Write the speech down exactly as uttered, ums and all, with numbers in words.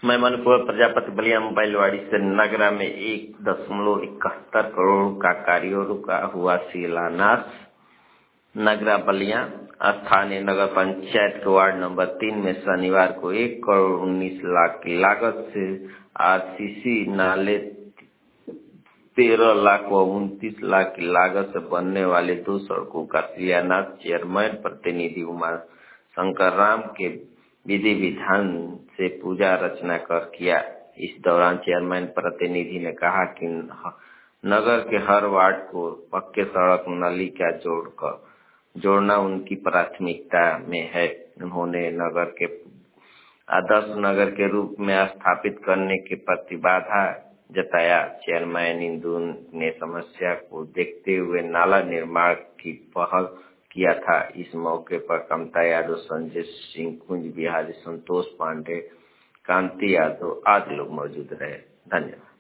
मैं मनपुर प्रजापति बलिया मोबाइलवाड़ी से नगरा में एक दशमलव इकहत्तर करोड़ का कार्यों का हुआ शिलान्यास। नगरा बलिया स्थानीय नगर पंचायत के वार्ड नंबर तीन में शनिवार को एक करोड़ उन्नीस लाख की लागत से आरसीसी नाले तेरह लाख व उनतीस लाख की लागत से बनने वाले दो सड़कों का शिलान्यास चेयरमैन प्रतिनिधि उमा शंकर राम के विधि विधान से पूजा अर्चना कर किया। इस दौरान चेयरमैन प्रतिनिधि ने कहा कि नगर के हर वार्ड को पक्के सड़क नली का जोड़कर जोड़ना उनकी प्राथमिकता में है। उन्होंने नगर के आदर्श नगर के रूप में स्थापित करने की प्रतिबाधा जताया। चेयरमैन इंदु ने समस्या को देखते हुए नाला निर्माण की पहल किया था। इस मौके पर कमता यादव, संजय सिंह, कुंज बिहारी, संतोष पांडे, कांति यादव आदि लोग मौजूद रहे। धन्यवाद।